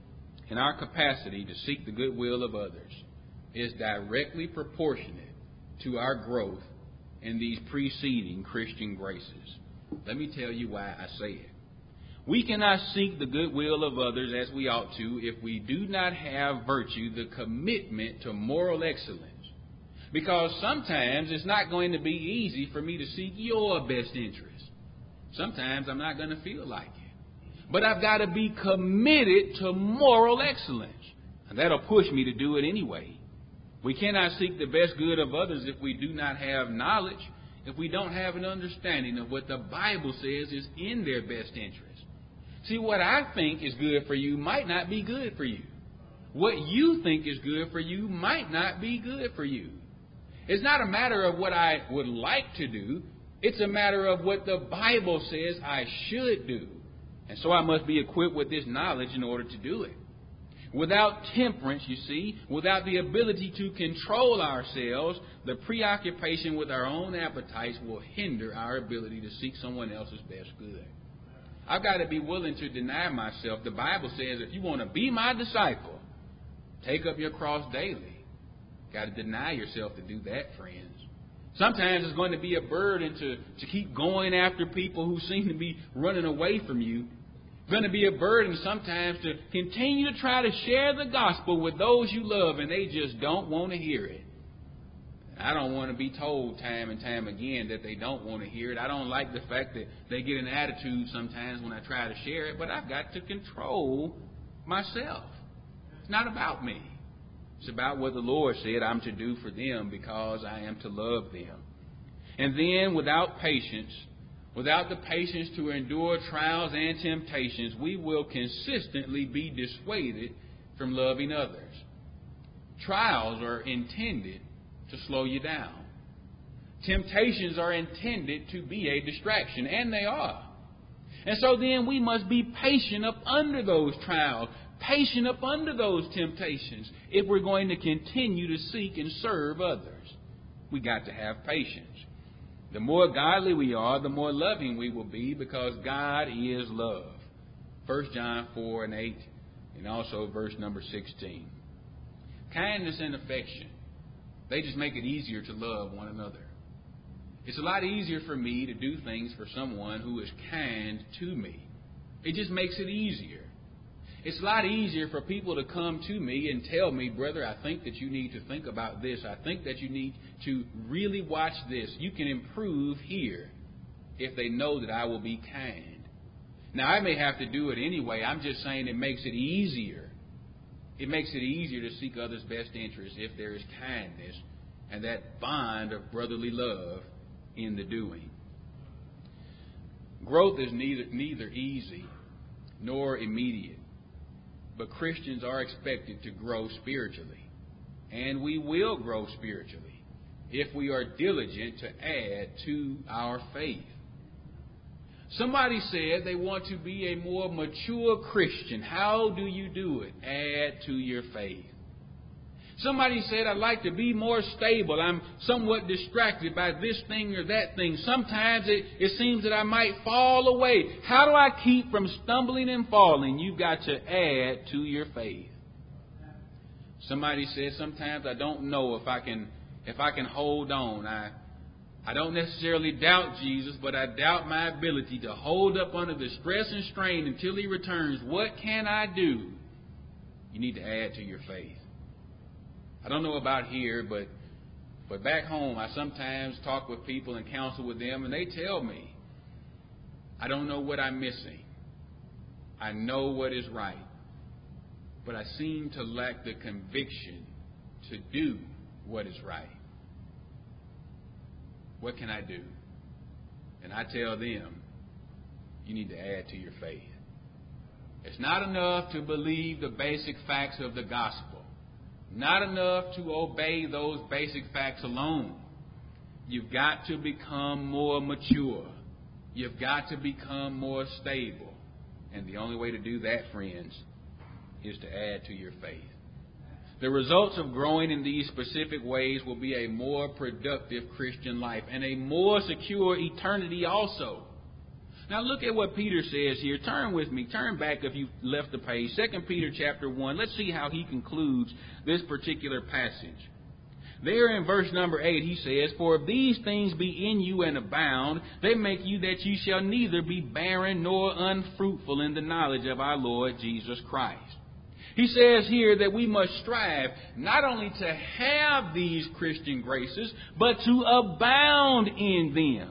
in our capacity to seek the goodwill of others is directly proportionate to our growth in these preceding Christian graces. Let me tell you why I say it. We cannot seek the goodwill of others as we ought to if we do not have virtue, the commitment to moral excellence. Because sometimes it's not going to be easy for me to seek your best interest. Sometimes I'm not going to feel like it. But I've got to be committed to moral excellence. And that'll push me to do it anyway. We cannot seek the best good of others if we do not have knowledge, if we don't have an understanding of what the Bible says is in their best interest. See, what I think is good for you might not be good for you. What you think is good for you might not be good for you. It's not a matter of what I would like to do. It's a matter of what the Bible says I should do. And so I must be equipped with this knowledge in order to do it. Without temperance, you see, without the ability to control ourselves, the preoccupation with our own appetites will hinder our ability to seek someone else's best good. I've got to be willing to deny myself. The Bible says if you want to be my disciple, take up your cross daily. Got to deny yourself to do that, friends. Sometimes it's going to be a burden to, to keep going after people who seem to be running away from you. It's going to be a burden sometimes to continue to try to share the gospel with those you love and they just don't want to hear it. I don't want to be told time and time again that they don't want to hear it. I don't like the fact that they get an attitude sometimes when I try to share it, but I've got to control myself. It's not about me. It's about what the Lord said I'm to do for them because I am to love them. And then without patience, without the patience to endure trials and temptations, we will consistently be dissuaded from loving others. Trials are intended to slow you down. Temptations are intended to be a distraction, and they are. And so then we must be patient up under those trials, patient up under those temptations, if we're going to continue to seek and serve others. We got to have patience. The more godly we are, the more loving we will be, because God is love. First John four and eight, and also verse number sixteen. Kindness and affection, they just make it easier to love one another. It's a lot easier for me to do things for someone who is kind to me. It just makes it easier. It's a lot easier for people to come to me and tell me, brother, I think that you need to think about this. I think that you need to really watch this. You can improve here, if they know that I will be kind. Now, I may have to do it anyway. I'm just saying it makes it easier. It makes it easier to seek others' best interests if there is kindness and that bond of brotherly love in the doing. Growth is neither, neither easy nor immediate. But Christians are expected to grow spiritually. And we will grow spiritually if we are diligent to add to our faith. Somebody said they want to be a more mature Christian. How do you do it? Add to your faith. Somebody said, I'd like to be more stable. I'm somewhat distracted by this thing or that thing. Sometimes it, it seems that I might fall away. How do I keep from stumbling and falling? You've got to add to your faith. Somebody said, sometimes I don't know if I can if I can hold on. I I don't necessarily doubt Jesus, but I doubt my ability to hold up under the stress and strain until He returns. What can I do? You need to add to your faith. I don't know about here, but but back home, I sometimes talk with people and counsel with them, and they tell me, I don't know what I'm missing. I know what is right, but I seem to lack the conviction to do what is right. What can I do? And I tell them, you need to add to your faith. It's not enough to believe the basic facts of the gospel. Not enough to obey those basic facts alone. You've got to become more mature. You've got to become more stable. And the only way to do that, friends, is to add to your faith. The results of growing in these specific ways will be a more productive Christian life and a more secure eternity also. Now look at what Peter says here. Turn with me. Turn back if you've left the page. Second Peter chapter one. Let's see how he concludes this particular passage. There in verse number eight he says, For if these things be in you and abound, they make you that ye shall neither be barren nor unfruitful in the knowledge of our Lord Jesus Christ. He says here that we must strive not only to have these Christian graces, but to abound in them.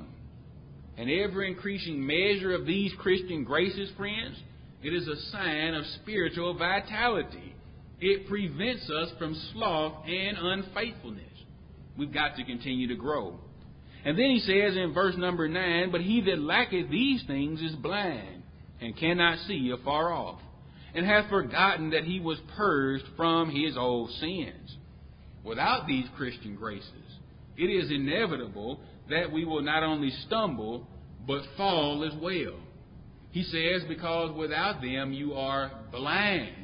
An ever-increasing measure of these Christian graces, friends, it is a sign of spiritual vitality. It prevents us from sloth and unfaithfulness. We've got to continue to grow. And then he says in verse number nine, But he that lacketh these things is blind, and cannot see afar off, and hath forgotten that he was purged from his old sins. Without these Christian graces, it is inevitable that we will not only stumble, but fall as well. He says, because without them you are blind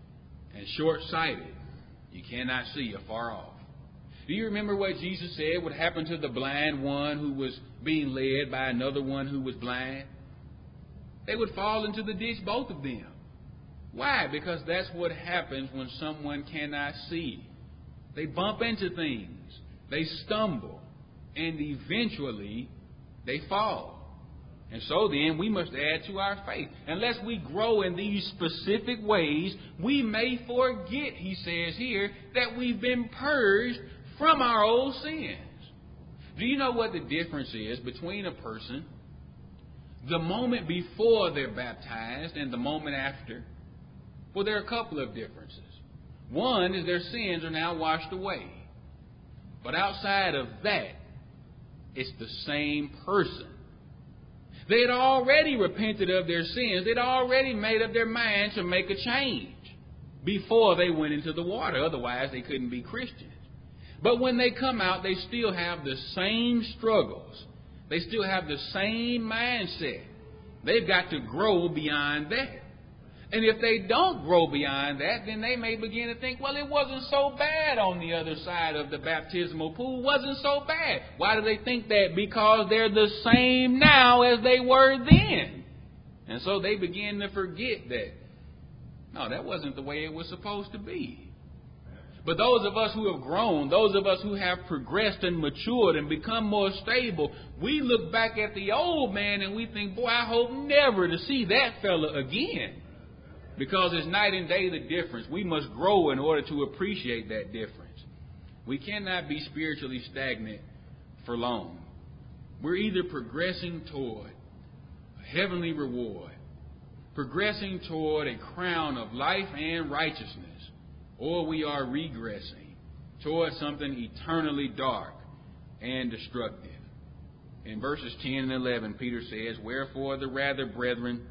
and short-sighted. You cannot see afar off. Do you remember what Jesus said would happen to the blind one who was being led by another one who was blind? They would fall into the ditch, both of them. Why? Because that's what happens when someone cannot see. They bump into things. They stumble. And eventually, they fall. And so then, we must add to our faith. Unless we grow in these specific ways, we may forget, he says here, that we've been purged from our old sins. Do you know what the difference is between a person the moment before they're baptized and the moment after? Well, there are a couple of differences. One is their sins are now washed away. But outside of that, it's the same person. They had already repented of their sins. They'd already made up their mind to make a change before they went into the water. Otherwise, they couldn't be Christians. But when they come out, they still have the same struggles. They still have the same mindset. They've got to grow beyond that. And if they don't grow beyond that, then they may begin to think, well, it wasn't so bad on the other side of the baptismal pool. It wasn't so bad. Why do they think that? Because they're the same now as they were then. And so they begin to forget that, no, that wasn't the way it was supposed to be. But those of us who have grown, those of us who have progressed and matured and become more stable, we look back at the old man and we think, boy, I hope never to see that fella again. Because it's night and day the difference. We must grow in order to appreciate that difference. We cannot be spiritually stagnant for long. We're either progressing toward a heavenly reward, progressing toward a crown of life and righteousness, or we are regressing toward something eternally dark and destructive. In verses ten and eleven, Peter says, "Wherefore the rather, brethren,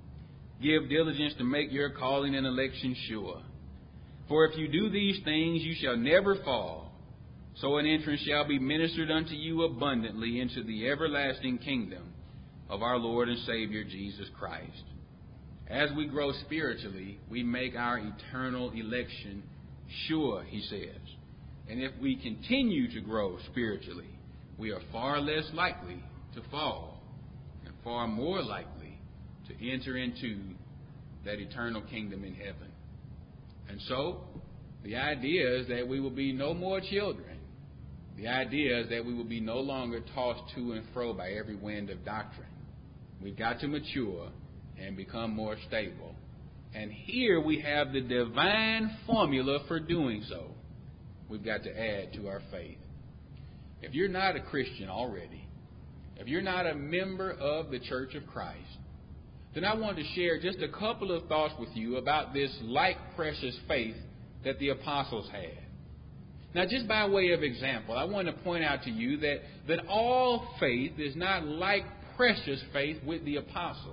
give diligence to make your calling and election sure. For if you do these things, you shall never fall. So an entrance shall be ministered unto you abundantly into the everlasting kingdom of our Lord and Savior Jesus Christ." As we grow spiritually, we make our eternal election sure, he says. And if we continue to grow spiritually, we are far less likely to fall and far more likely to enter into that eternal kingdom in heaven. And so, the idea is that we will be no more children. The idea is that we will be no longer tossed to and fro by every wind of doctrine. We've got to mature and become more stable. And here we have the divine formula for doing so. We've got to add to our faith. If you're not a Christian already, if you're not a member of the Church of Christ, then I want to share just a couple of thoughts with you about this like precious faith that the apostles had. Now, just by way of example, I want to point out to you that, that all faith is not like precious faith with the apostles.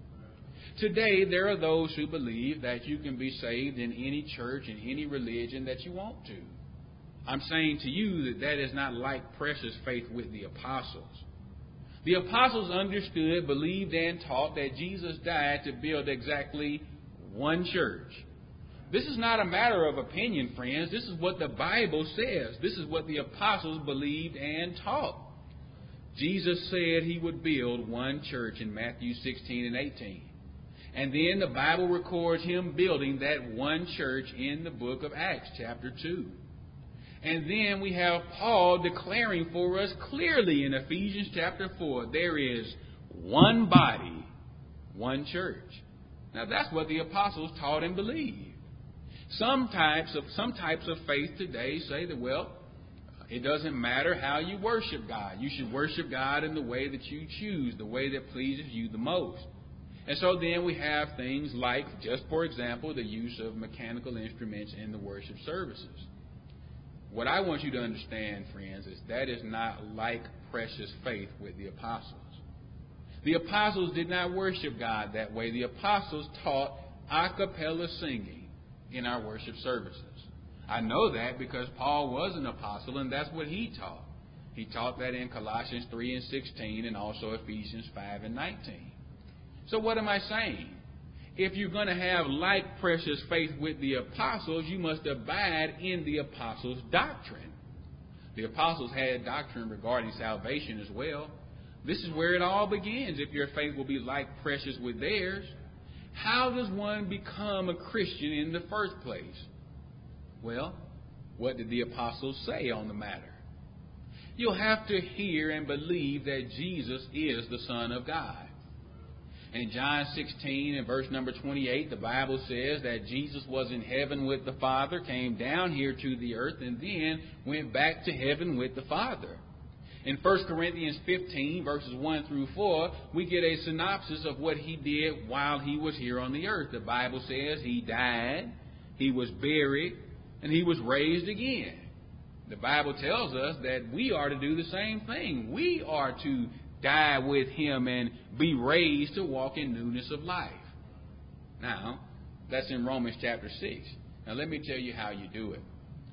Today, there are those who believe that you can be saved in any church, in any religion that you want to. I'm saying to you that that is not like precious faith with the apostles. The apostles understood, believed, and taught that Jesus died to build exactly one church. This is not a matter of opinion, friends. This is what the Bible says. This is what the apostles believed and taught. Jesus said he would build one church in Matthew sixteen and eighteen. And then the Bible records him building that one church in the book of Acts, chapter two. And then we have Paul declaring for us clearly in Ephesians chapter four, there is one body, one church. Now that's what the apostles taught and believed. Some types of some types of faith today say that, well, it doesn't matter how you worship God. You should worship God in the way that you choose, the way that pleases you the most. And so then we have things like, just for example, the use of mechanical instruments in the worship services. What I want you to understand, friends, is that is not like precious faith with the apostles. The apostles did not worship God that way. The apostles taught a cappella singing in our worship services. I know that because Paul was an apostle, and that's what he taught. He taught that in Colossians three and sixteen and also Ephesians five and nineteen. So what am I saying? If you're going to have like precious faith with the apostles, you must abide in the apostles' doctrine. The apostles had doctrine regarding salvation as well. This is where it all begins. If your faith will be like precious with theirs, how does one become a Christian in the first place? Well, what did the apostles say on the matter? You'll have to hear and believe that Jesus is the Son of God. In John sixteen and verse number twenty-eight, the Bible says that Jesus was in heaven with the Father, came down here to the earth, and then went back to heaven with the Father. In First Corinthians fifteen, verses one through four, we get a synopsis of what he did while he was here on the earth. The Bible says he died, he was buried, and he was raised again. The Bible tells us that we are to do the same thing. We are to die with him and be raised to walk in newness of life. Now, that's in Romans chapter six. Now, let me tell you how you do it.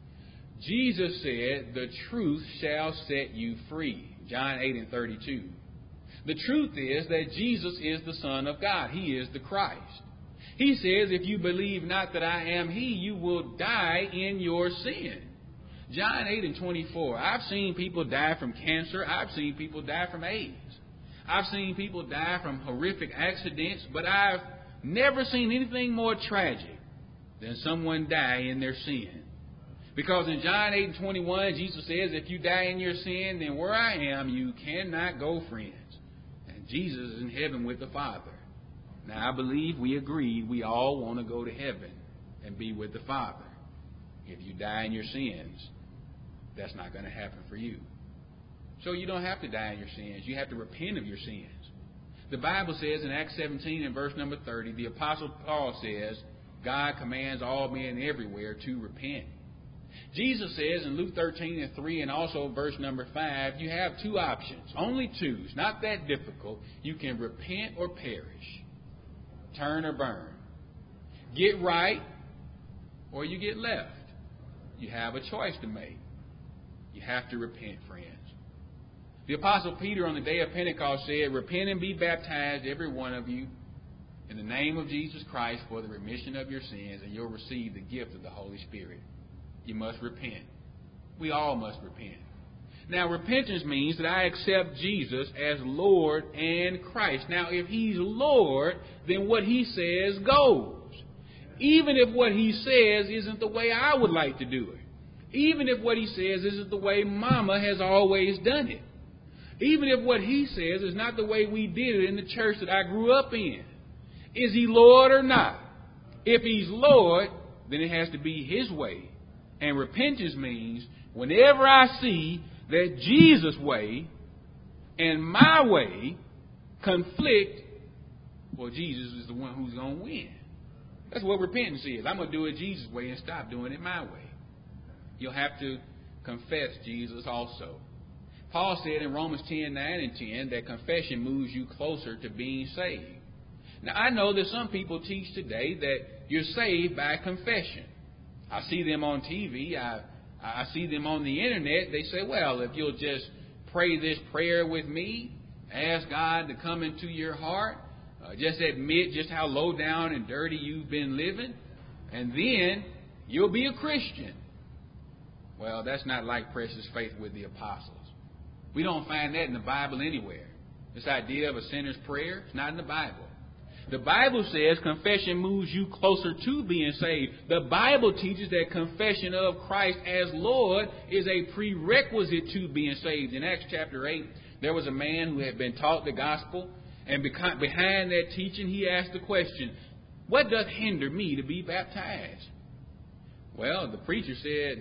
Jesus said, the truth shall set you free. John eight and thirty-two. The truth is that Jesus is the Son of God. He is the Christ. He says, if you believe not that I am he, you will die in your sin. John eight and twenty-four. I've seen people die from cancer. I've seen people die from AIDS. I've seen people die from horrific accidents, but I've never seen anything more tragic than someone die in their sin. Because in John eight and twenty-one, Jesus says, if you die in your sin, then where I am, you cannot go, friends. And Jesus is in heaven with the Father. Now, I believe we agreed we all want to go to heaven and be with the Father. If you die in your sins, that's not going to happen for you. So you don't have to die in your sins. You have to repent of your sins. The Bible says in Acts seventeen and verse number thirty, the Apostle Paul says, God commands all men everywhere to repent. Jesus says in Luke thirteen and three and also verse number five, you have two options. Only two. It's not that difficult. You can repent or perish. Turn or burn. Get right or you get left. You have a choice to make. You have to repent, friends. The Apostle Peter on the day of Pentecost said, repent and be baptized, every one of you, in the name of Jesus Christ for the remission of your sins, and you'll receive the gift of the Holy Spirit. You must repent. We all must repent. Now, repentance means that I accept Jesus as Lord and Christ. Now, if he's Lord, then what he says goes. Even if what he says isn't the way I would like to do it. Even if what he says isn't the way Mama has always done it. Even if what he says is not the way we did it in the church that I grew up in. Is he Lord or not? If he's Lord, then it has to be his way. And repentance means whenever I see that Jesus' way and my way conflict, well, Jesus is the one who's going to win. That's what repentance is. I'm going to do it Jesus' way and stop doing it my way. You'll have to confess Jesus also. Paul said in Romans ten, nine and ten that confession moves you closer to being saved. Now, I know that some people teach today that you're saved by confession. I see them on T V. I, I see them on the internet. They say, well, if you'll just pray this prayer with me, ask God to come into your heart, uh, just admit just how low down and dirty you've been living, and then you'll be a Christian. Well, that's not like precious faith with the apostles. We don't find that in the Bible anywhere. This idea of a sinner's prayer, it's not in the Bible. The Bible says confession moves you closer to being saved. The Bible teaches that confession of Christ as Lord is a prerequisite to being saved. In Acts chapter eight, there was a man who had been taught the gospel, and behind that teaching, he asked the question, what doth hinder me to be baptized? Well, the preacher said,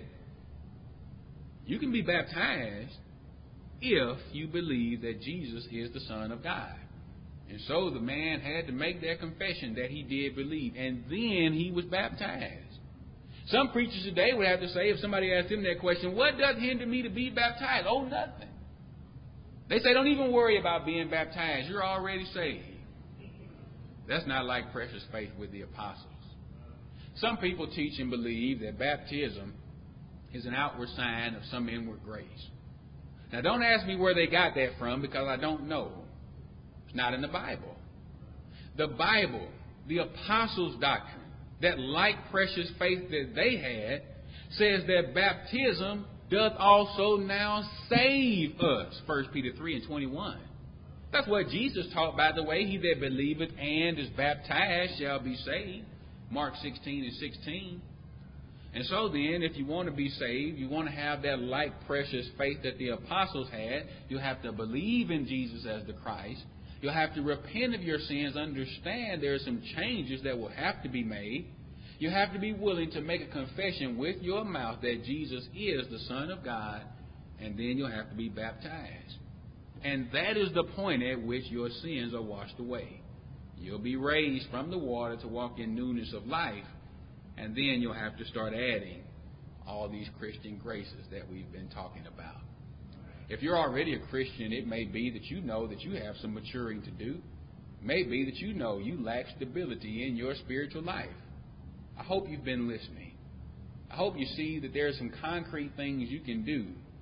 you can be baptized if you believe that Jesus is the Son of God. And so the man had to make that confession that he did believe. And then he was baptized. Some preachers today would have to say, if somebody asked them that question, what does hinder me to be baptized? Oh, nothing. They say, don't even worry about being baptized. You're already saved. That's not like precious faith with the apostles. Some people teach and believe that baptism is an outward sign of some inward grace. Now, don't ask me where they got that from, because I don't know. It's not in the Bible. The Bible, the apostles' doctrine, that like precious faith that they had, says that baptism doth also now save us. First Peter three and twenty-one. That's what Jesus taught, by the way. He that believeth and is baptized shall be saved. Mark sixteen and sixteen. And so then, if you want to be saved, you want to have that like precious faith that the apostles had, you have to believe in Jesus as the Christ. You'll have to repent of your sins, understand there are some changes that will have to be made. You have to be willing to make a confession with your mouth that Jesus is the Son of God, and then you'll have to be baptized. And that is the point at which your sins are washed away. You'll be raised from the water to walk in newness of life, and then you'll have to start adding all these Christian graces that we've been talking about. If you're already a Christian, it may be that you know that you have some maturing to do. It may be that you know you lack stability in your spiritual life. I hope you've been listening. I hope you see that there are some concrete things you can do